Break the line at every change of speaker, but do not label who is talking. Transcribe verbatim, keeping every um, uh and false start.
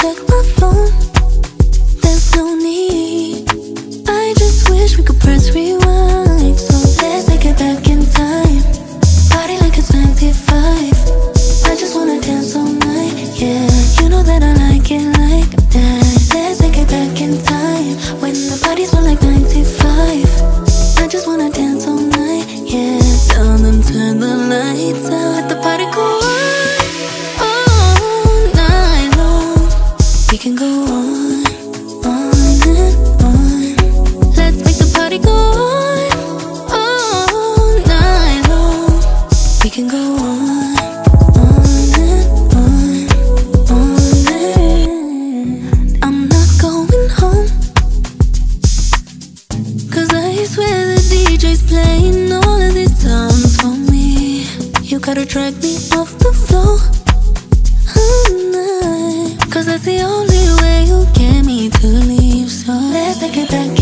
check my phone. There's no need. I just wish we could press rewind. So let's take it back in time. Party like it's ninety-five. I just wanna dance all night, yeah. You know that I like it like that. Let's take it back in time, when the parties were like ninety-five. I just wanna dance all night, yeah. Tell them turn the lights out, let the party go on all night long. We can go on, on and on. Let's make the party go on all night long. We can go on. Playing all of these songs for me. You gotta drag me off the floor all night, cause that's the only way you get me to leave. So let's take it back